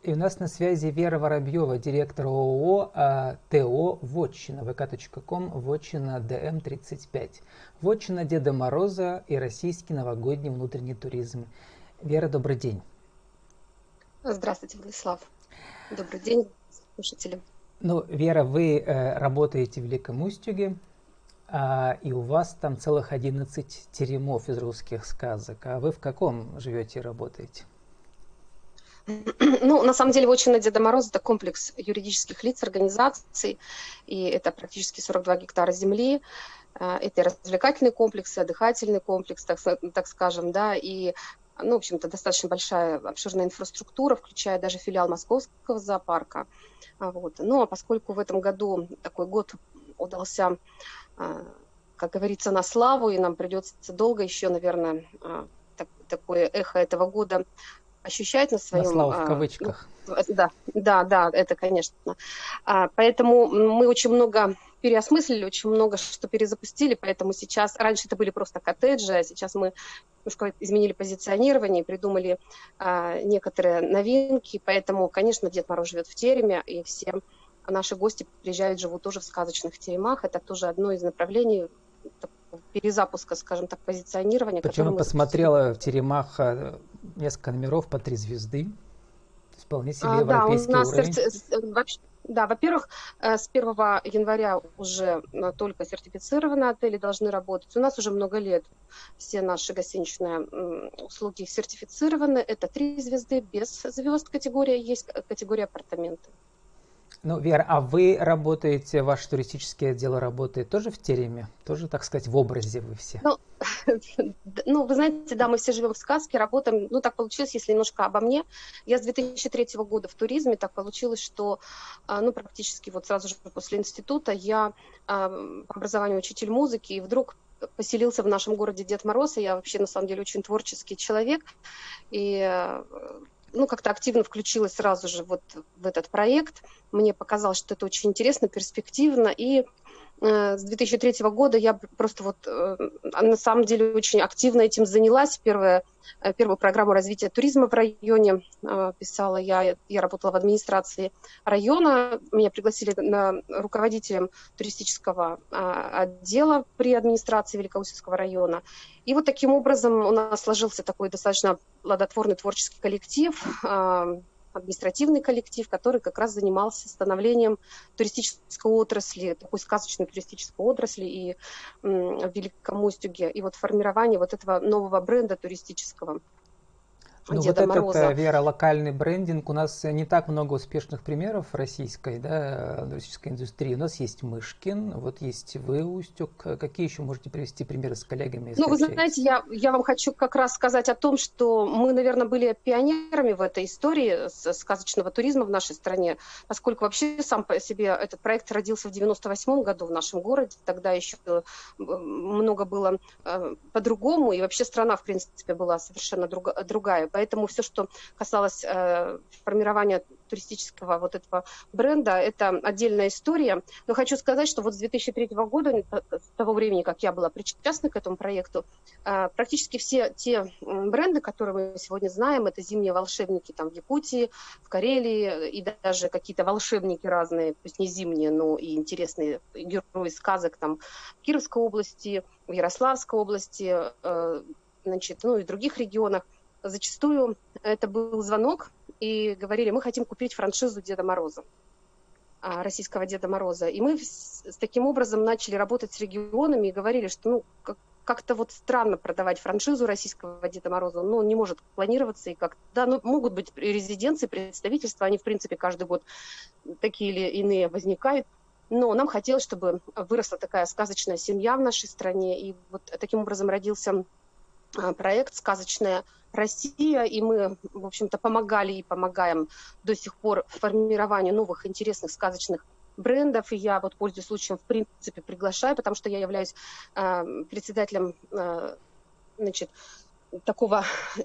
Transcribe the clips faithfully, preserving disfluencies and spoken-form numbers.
И у нас на связи Вера Воробьева, директор ООО а, ТО «Вотчина», вэ ка точка ком, «Вотчина Д М тридцать пять». «Вотчина Деда Мороза» и российский новогодний внутренний туризм. Вера, добрый день. Здравствуйте, Владислав. Добрый день, слушатели. Ну, Вера, вы э, работаете в Великом Устюге, а, и у вас там целых одиннадцать теремов из русских сказок. А вы в каком живете и работаете? Ну, на самом деле, «Вотчина Деда Мороза» — это комплекс юридических лиц, организаций, и это практически сорок два гектара земли. Это и развлекательный комплекс, и отдыхательный комплекс, так, так скажем, да, и, ну, в общем-то, достаточно большая, обширная инфраструктура, включая даже филиал Московского зоопарка. Вот. Ну, а поскольку в этом году такой год удался, как говорится, на славу, и нам придется долго еще, наверное, так, такое эхо этого года ощущать на своем... На славу в а, кавычках. Ну, да, да, да, это, конечно. А, поэтому мы очень много переосмыслили, очень много что перезапустили, поэтому сейчас... Раньше это были просто коттеджи, а сейчас мы немножко изменили позиционирование, придумали а, некоторые новинки, поэтому, конечно, Дед Мороз живет в тереме, и все наши гости приезжают, живут тоже в сказочных теремах. Это тоже одно из направлений перезапуска, скажем так, позиционирования. Причем я посмотрела в теремах несколько номеров по три звезды. Вполне себе а, европейский да, у нас уровень. Серти... вообще, да, во-первых, с первого января уже только сертифицированные отели должны работать. У нас уже много лет все наши гостиничные услуги сертифицированы. Это три звезды, без звезд категория, есть категория апартаменты. Ну, Вера, а вы работаете, ваш туристический отдел работает тоже в тереме? Тоже, так сказать, в образе вы все? Ну, ну, вы знаете, да, мы все живем в сказке, работаем. Ну, так получилось, если немножко обо мне. Я с две тысячи третьего года в туризме. Так получилось, что, ну, практически вот сразу же после института я по образованию учитель музыки, и вдруг поселился в нашем городе Дед Мороз. И я вообще, на самом деле, очень творческий человек. И ну, как-то активно включилась сразу же вот в этот проект. Мне показалось, что это очень интересно, перспективно. И э, с две тысячи третьего года я просто вот э, на самом деле очень активно этим занялась. Первая, э, первую программу развития туризма в районе э, писала я. Я работала в администрации района. Меня пригласили на руководителем туристического э, отдела при администрации Великоустюгского района. И вот таким образом у нас сложился такой достаточно плодотворный творческий коллектив, административный коллектив, который как раз занимался становлением туристической отрасли, такой сказочной туристической отрасли и в Великом Устюге, и вот формирование вот этого нового бренда туристического. Ну Деда вот Мороза. этот, Вера, локальный брендинг. У нас не так много успешных примеров российской, да, туристической индустрии. У нас есть Мышкин, вот есть вы, Устюг. Какие еще можете привести примеры с коллегами? Ну, вы знаете, я, я вам хочу как раз сказать о том, что мы, наверное, были пионерами в этой истории сказочного туризма в нашей стране, поскольку вообще сам по себе этот проект родился в девяносто восьмом году в нашем городе. Тогда еще много было по-другому, и вообще страна, в принципе, была совершенно друг, другая. Поэтому все, что касалось э, формирования туристического вот этого бренда, это отдельная история. Но хочу сказать, что вот с две тысячи третьего года, с того времени, как я была причастна к этому проекту, э, практически все те бренды, которые мы сегодня знаем, это зимние волшебники там в Якутии, в Карелии, и даже какие-то волшебники разные, то есть не зимние, но и интересные герои сказок там в Кировской области, в Ярославской области, э, значит, ну и в других регионах. Зачастую это был звонок, и говорили, мы хотим купить франшизу Деда Мороза, российского Деда Мороза. И мы с, с таким образом начали работать с регионами и говорили, что ну, как, как-то вот странно продавать франшизу российского Деда Мороза, но он не может планироваться. И как да, ну, могут быть резиденции, представительства, они, в принципе, каждый год такие или иные возникают. Но нам хотелось, чтобы выросла такая сказочная семья в нашей стране. И вот таким образом родился проект «Сказочная Россия», и мы, в общем-то, помогали и помогаем до сих пор формированию новых интересных сказочных брендов. И я вот, пользуясь случаем, в принципе, приглашаю, потому что я являюсь э, председателем э, значит, такого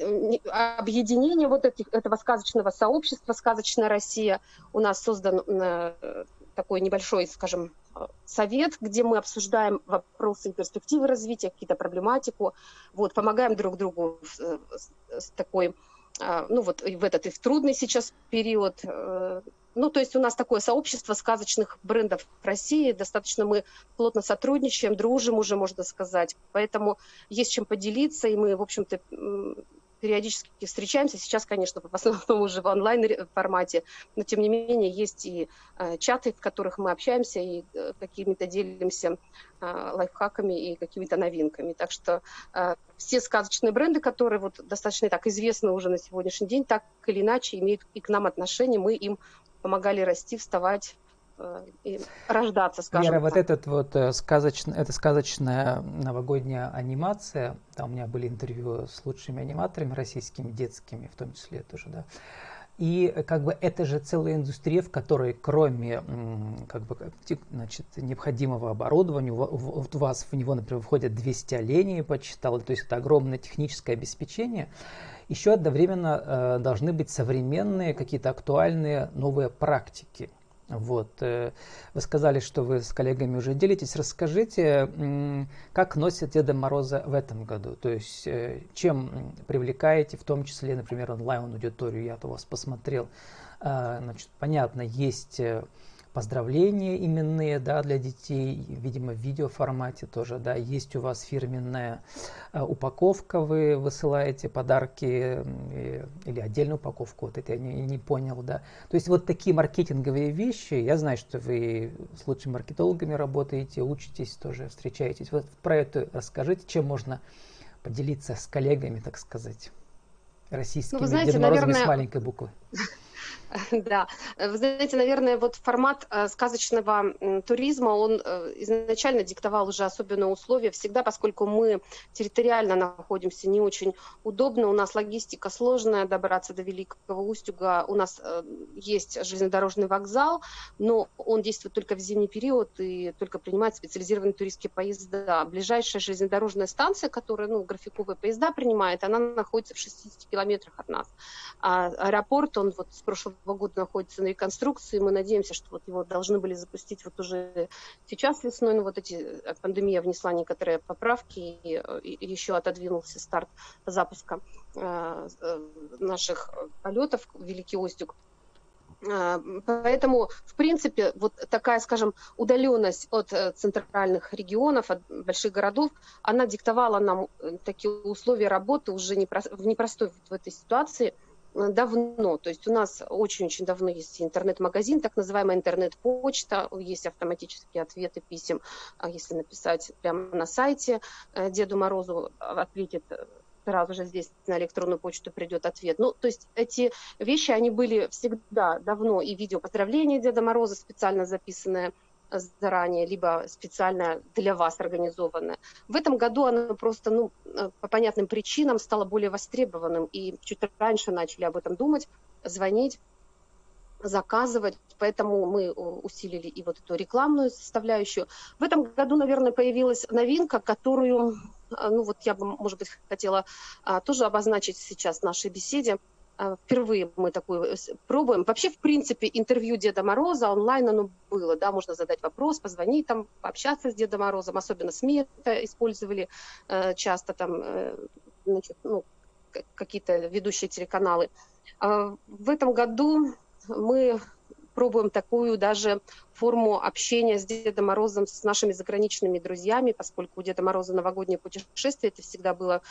объединения вот этих, этого сказочного сообщества «Сказочная Россия». У нас создан э, такой небольшой, скажем, совет, где мы обсуждаем вопросы и перспективы развития, какие-то проблематику, вот, помогаем друг другу с, с такой ну вот в этот и в трудный сейчас период. Ну, то есть у нас такое сообщество сказочных брендов в России, достаточно мы плотно сотрудничаем, дружим уже, можно сказать, поэтому есть чем поделиться, и мы, в общем-то, периодически встречаемся. Сейчас, конечно, в основном уже в онлайн-формате, но, тем не менее, есть и чаты, в которых мы общаемся и какими-то делимся лайфхаками и какими-то новинками. Так что все сказочные бренды, которые вот достаточно так известны уже на сегодняшний день, так или иначе имеют и к нам отношение, мы им помогали расти, вставать и рождаться, скажем Вера, так. вот этот вот сказочная, эта сказочная новогодняя анимация, там у меня были интервью с лучшими аниматорами российскими, детскими в том числе тоже, да. И как бы это же целая индустрия, в которой кроме как бы, значит, необходимого оборудования, у вас в него, например, входят двести оленей, я почитал, то есть это огромное техническое обеспечение. Еще одновременно э, должны быть современные, какие-то актуальные новые практики. Вот. Вы сказали, что вы с коллегами уже делитесь. Расскажите, как носят Деда Мороза в этом году? То есть, чем привлекаете, в том числе, например, онлайн-аудиторию? Я-то вас посмотрел. Значит, понятно, есть поздравления именные, да, для детей, видимо, в видеоформате тоже, да, есть у вас фирменная э, упаковка, вы высылаете подарки э, или отдельную упаковку, вот это я не, не понял, да. То есть вот такие маркетинговые вещи, я знаю, что вы с лучшими маркетологами работаете, учитесь тоже, встречаетесь. Вот про это расскажите, чем можно поделиться с коллегами, так сказать, российскими, ну, вы знаете, Дедом Морозами, наверное, с маленькой буквы. Да, вы знаете, наверное, вот формат э, сказочного э, туризма, он э, изначально диктовал уже особенные условия всегда, поскольку мы территориально находимся не очень удобно, у нас логистика сложная, добраться до Великого Устюга, у нас э, есть железнодорожный вокзал, но он действует только в зимний период и только принимает специализированные туристские поезда. Ближайшая железнодорожная станция, которая, ну, графиковые поезда принимает, она находится в шестидесяти километрах от нас. А аэропорт, он вот с прошлого года находится на реконструкции. Мы надеемся, что вот его должны были запустить вот уже сейчас весной. Но вот эти пандемия внесла некоторые поправки и, и еще отодвинулся старт запуска э, наших полетов в Великий Устюг. Поэтому, в принципе, вот такая, скажем, удаленность от центральных регионов, от больших городов, она диктовала нам такие условия работы уже в непростой в этой ситуации давно. То есть у нас очень-очень давно есть интернет-магазин, так называемая интернет-почта, есть автоматические ответы писем, если написать прямо на сайте Деду Морозу, ответит сразу же здесь на электронную почту придет ответ. Ну, то есть эти вещи, они были всегда давно, и видео поздравления Деда Мороза специально записанное заранее, либо специально для вас организованное. В этом году оно просто, ну, по понятным причинам стало более востребованным, и чуть раньше начали об этом думать, звонить, заказывать, поэтому мы усилили и вот эту рекламную составляющую. В этом году, наверное, появилась новинка, которую, ну вот я бы, может быть, хотела а, тоже обозначить сейчас в нашей беседе. А, впервые мы такую пробуем. Вообще, в принципе, интервью Деда Мороза онлайн оно было, да, можно задать вопрос, позвонить там, пообщаться с Дедом Морозом, особенно СМИ это использовали э, часто там, э, значит, ну, какие-то ведущие телеканалы. А, в этом году мы пробуем такую даже форму общения с Дедом Морозом, с нашими заграничными друзьями, поскольку у Деда Мороза новогоднее путешествие, это всегда было,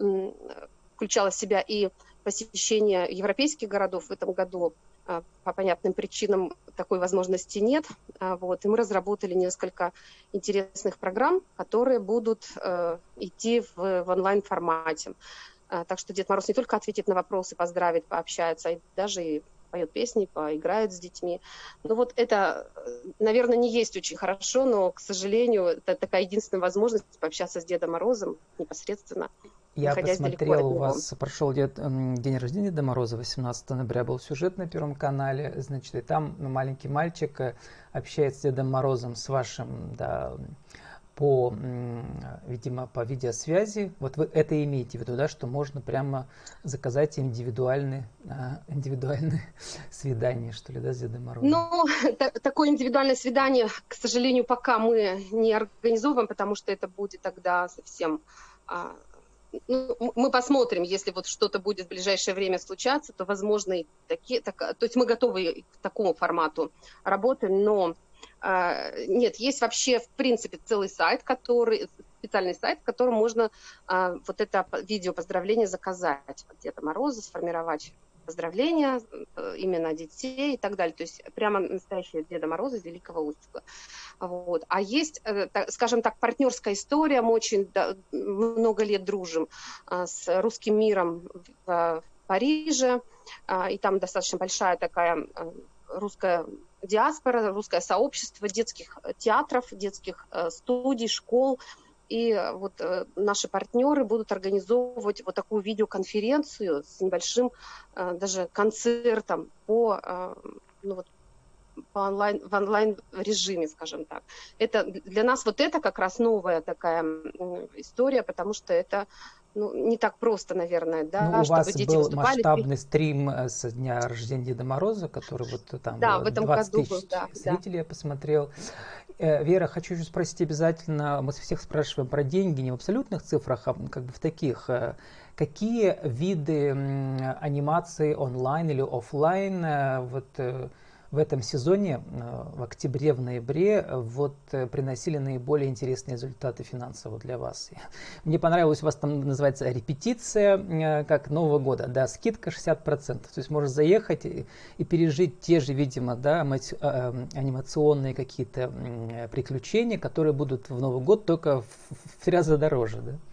включало в себя и посещение европейских городов. В этом году по понятным причинам такой возможности нет. Вот. И мы разработали несколько интересных программ, которые будут идти в, в онлайн-формате. Так что Дед Мороз не только ответит на вопросы, поздравит, пообщается, а даже и поет песни, поиграет с детьми. Ну вот это, наверное, не есть очень хорошо, но, к сожалению, это такая единственная возможность пообщаться с Дедом Морозом непосредственно. Я посмотрел, у вас прошел дед, день рождения Деда Мороза, восемнадцатого ноября был сюжет на Первом канале, значит, и там маленький мальчик общается с Дедом Морозом, с вашим, да, по, видимо, по видеосвязи. Вот вы это имеете в виду, да, что можно прямо заказать индивидуальное, индивидуальное свидание, что ли, да, с Дедом Морозом? Ну, такое индивидуальное свидание, к сожалению, пока мы не организовываем, потому что это будет тогда совсем ну, мы посмотрим, если вот что-то будет в ближайшее время случаться, то возможно и такие, так, то есть мы готовы к такому формату работы, но э, нет, есть вообще в принципе целый сайт, который, специальный сайт, в котором можно э, вот это видео поздравление заказать от Деда Мороза, сформировать поздравления, имена детей и так далее. То есть прямо настоящие Деда Мороза из Великого Устюга. Вот. А есть, скажем так, партнерская история. Мы очень много лет дружим с русским миром в Париже. И там достаточно большая такая русская диаспора, русское сообщество детских театров, детских студий, школ. И вот э, наши партнеры будут организовывать вот такую видеоконференцию с небольшим э, даже концертом по, э, ну вот, по онлайн, в онлайн-режиме, скажем так. Это, для нас вот это как раз новая такая э, история, потому что это ну, не так просто, наверное, да, ну, у чтобы вас дети был выступали. масштабный стрим со дня рождения Деда Мороза, который вот там Да, было в этом двадцать году тысяч был, да, зрителей, да. я посмотрел. Вера, хочу еще спросить обязательно, мы всех спрашиваем про деньги, не в абсолютных цифрах, а как бы в таких. Какие виды анимации онлайн или офлайн вот в этом сезоне, в октябре, в ноябре, вот приносили наиболее интересные результаты финансово для вас? Мне понравилось, у вас там называется репетиция, как Нового года, да, скидка шестьдесят процентов. То есть можно заехать и, и пережить те же, видимо, да, анимационные какие-то приключения, которые будут в Новый год, только в, в три раза дороже, да?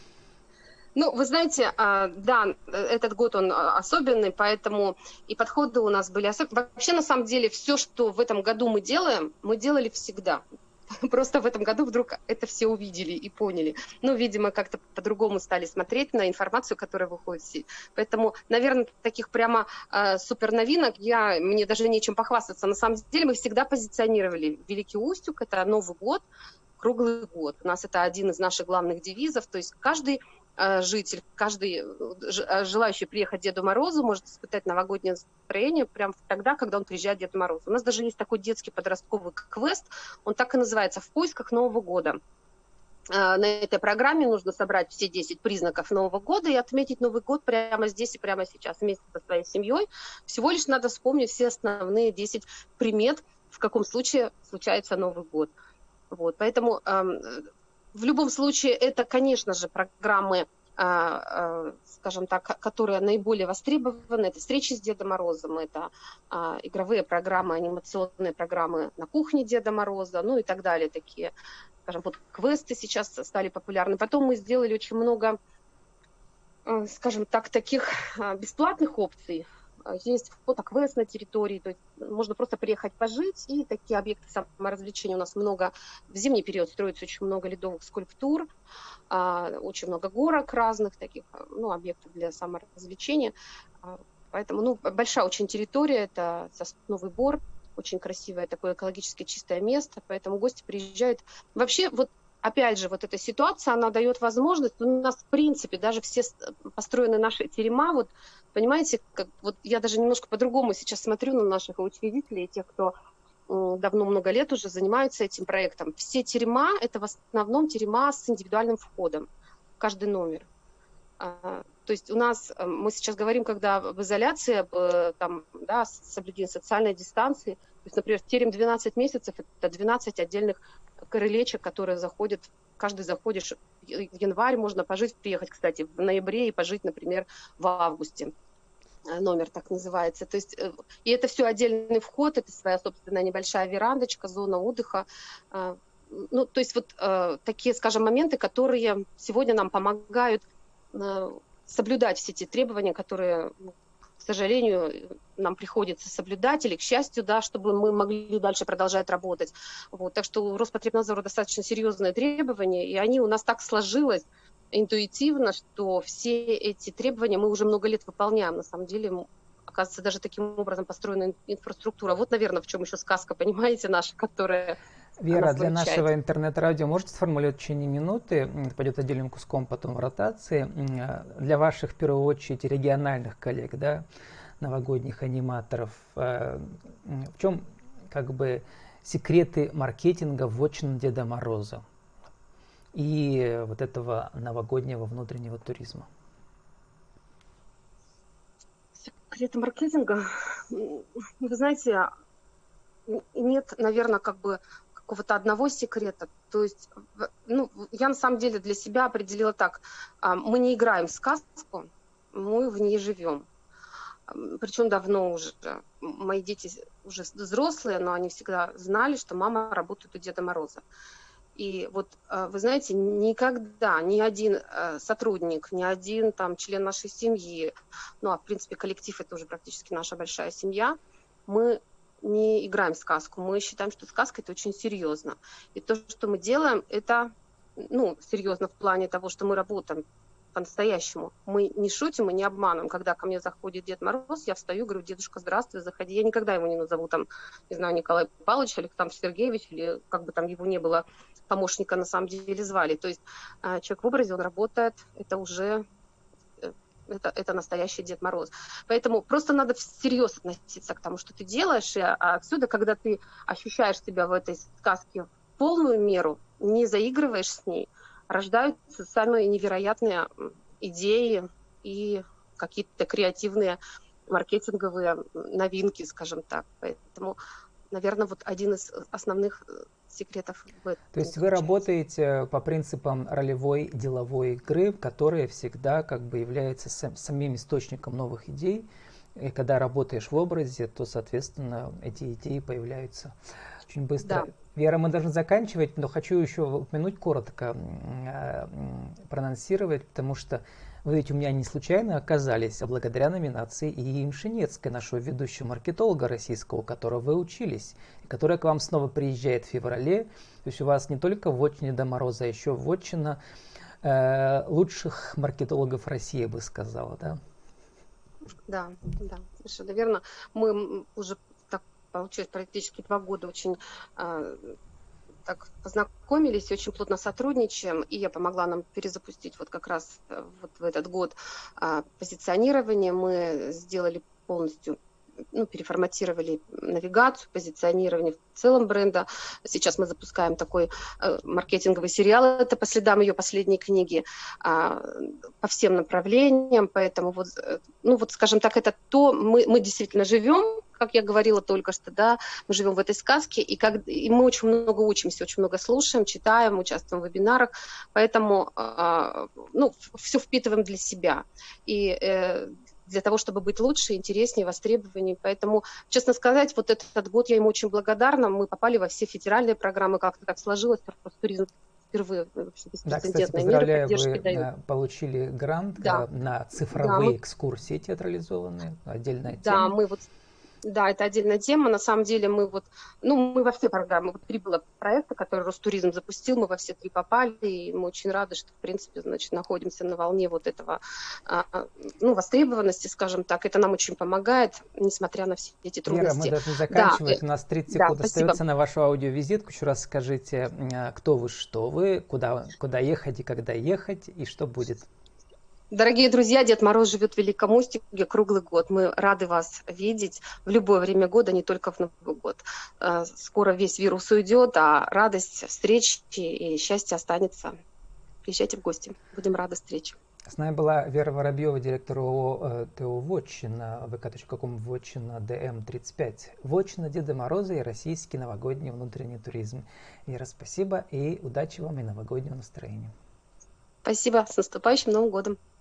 Ну, вы знаете, да, этот год он особенный, поэтому и подходы у нас были особенные. Вообще, на самом деле, все, что в этом году мы делаем, мы делали всегда. Просто в этом году вдруг это все увидели и поняли. Ну, видимо, как-то по-другому стали смотреть на информацию, которая выходит в сеть. Поэтому, наверное, таких прямо э, супер новинок я, мне даже нечем похвастаться. На самом деле мы всегда позиционировали Великий Устюг, это Новый год, круглый год. У нас это один из наших главных девизов. То есть каждый житель, каждый желающий приехать к Деду Морозу может испытать новогоднее настроение прямо тогда, когда он приезжает к Деду Морозу. У нас даже есть такой детский подростковый квест, он так и называется «В поисках Нового года». На этой программе нужно собрать все десять признаков Нового года и отметить Новый год прямо здесь и прямо сейчас вместе со своей семьей. Всего лишь надо вспомнить все основные десять примет, в каком случае случается Новый год. Вот, поэтому в любом случае, это, конечно же, программы, скажем так, которые наиболее востребованы. Это встречи с Дедом Морозом, это игровые программы, анимационные программы на кухне Деда Мороза, ну и так далее. Такие, скажем, вот квесты сейчас стали популярны. Потом мы сделали очень много, скажем так, таких бесплатных опций. Есть фотоквест на территории, то есть можно просто приехать пожить, и такие объекты саморазвлечения у нас много. В зимний период строится очень много ледовых скульптур, очень много горок разных таких, ну, объектов для саморазвлечения. Поэтому, ну, большая очень территория, это Сосновый Бор, очень красивое такое экологически чистое место, поэтому гости приезжают. Вообще, вот опять же, вот эта ситуация, она дает возможность, у нас, в принципе, даже все построены наши терема, вот, понимаете, как, вот я даже немножко по-другому сейчас смотрю на наших учредителей, тех, кто давно, много лет уже занимаются этим проектом. Все терема, это в основном терема с индивидуальным входом, каждый номер. То есть у нас, мы сейчас говорим, когда в изоляции, там, да, соблюдение социальной дистанции, то есть, например, терем двенадцать месяцев, это двенадцать отдельных крылечек, которые заходят, каждый заходишь, в январь можно пожить, приехать, кстати, в ноябре и пожить, например, в августе. Номер так называется. То есть, и это все отдельный вход, это своя собственная небольшая верандочка, зона отдыха. Ну, то есть вот такие, скажем, моменты, которые сегодня нам помогают соблюдать все те требования, которые, к сожалению, нам приходится соблюдать, или к счастью, да, чтобы мы могли дальше продолжать работать. Вот. Так что у Роспотребнадзора достаточно серьезные требования, и они у нас так сложилось интуитивно, что все эти требования мы уже много лет выполняем. На самом деле, оказывается, даже таким образом построена инфраструктура. Вот, наверное, в чем еще сказка, понимаете, наша, которая... Вера, для нашего интернет-радио можете сформулировать в течение минуты, это пойдет отдельным куском потом в ротации, для ваших, в первую очередь, региональных коллег, да, новогодних аниматоров, в чем как бы секреты маркетинга вотчин Деда Мороза? и вот этого новогоднего внутреннего туризма? Секреты маркетинга, вы знаете, нет, наверное, как бы какого-то одного секрета. То есть, ну, я на самом деле для себя определила так: мы не играем в сказку, мы в ней живем. Причем давно уже. Мои дети уже взрослые, но они всегда знали, что мама работает у Деда Мороза. И вот, вы знаете, никогда ни один сотрудник, ни один там член нашей семьи, ну, а в принципе коллектив — это уже практически наша большая семья, мы не играем в сказку. Мы считаем, что сказка — это очень серьезно. И то, что мы делаем, это, ну, серьезно в плане того, что мы работаем по-настоящему. Мы не шутим, мы не обманываем. Когда ко мне заходит Дед Мороз, я встаю, говорю: дедушка, здравствуй, заходи. Я никогда его не назову там, не знаю, Николай Павлович, Александр Сергеевич, или как бы там его не было, помощника на самом деле звали. То есть человек в образе, он работает, это уже это, это настоящий Дед Мороз. Поэтому просто надо всерьез относиться к тому, что ты делаешь, и отсюда, когда ты ощущаешь себя в этой сказке в полную меру, не заигрываешь с ней, рождаются самые невероятные идеи и какие-то креативные маркетинговые новинки, скажем так. Поэтому, наверное, вот один из основных секретов в этом. То есть вы работаете по принципам ролевой деловой игры, которая всегда как бы является сам, самим источником новых идей. И когда работаешь в образе, то, соответственно, эти идеи появляются очень быстро. Да. Вера, мы должны заканчивать, но хочу еще упомянуть коротко, проанонсировать, потому что вы ведь у меня не случайно оказались, а благодаря номинации Ии Мшенецкой, нашего ведущего маркетолога российского, у которого вы учились, и которая к вам снова приезжает в феврале. То есть у вас не только вотчина Деда Мороза, а еще вотчина э, лучших маркетологов России, я бы сказала, да? Да, да, совершенно верно. Мы уже, так получилось, практически два года очень э, так познакомились, очень плотно сотрудничаем, и я помогла нам перезапустить вот как раз вот в этот год э, позиционирование. Мы сделали полностью, ну, переформатировали навигацию, позиционирование в целом бренда. Сейчас мы запускаем такой э, маркетинговый сериал, это по следам ее последней книги, э, по всем направлениям, поэтому вот, ну вот, скажем так, это то, мы, мы действительно живем, как я говорила только что, да, мы живем в этой сказке, и, как, и мы очень много учимся, очень много слушаем, читаем, участвуем в вебинарах, поэтому, э, ну, все впитываем для себя. И э, для того, чтобы быть лучше, интереснее, востребованнее. Поэтому, честно сказать, вот этот год я ему очень благодарна. Мы попали во все федеральные программы, как-то так сложилось, просто туризм впервые да, кстати, поздравляю, меры вы дают. Получили грант да. на цифровые да, мы... экскурсии театрализованные, отдельная да, тема. Мы вот Да, это отдельная тема. На самом деле мы вот, ну, мы во все программы, вот три было проекта, которые Ростуризм запустил, мы во все три попали, и мы очень рады, что, в принципе, значит, находимся на волне вот этого, ну, востребованности, скажем так. Это нам очень помогает, несмотря на все эти трудности. Вера, мы должны заканчивать. Да. У нас тридцать секунд да, остается на вашу аудиовизитку. Еще раз скажите, кто вы, что вы, куда, куда ехать и когда ехать, и что будет. Дорогие друзья, Дед Мороз живет в Великом Устюге круглый год. Мы рады вас видеть в любое время года, не только в Новый год. Скоро весь вирус уйдет, а радость встречи и счастье останется. Приезжайте в гости. Будем рады встрече. С нами была Вера Воробьева, директор ООО ТО «Вотчина», вэ ка точка ком, вотчина Д М тридцать пять. Вотчина Деда Мороза и российский новогодний внутренний туризм. Вера, спасибо и удачи вам и новогоднего настроения. Спасибо. С наступающим Новым годом.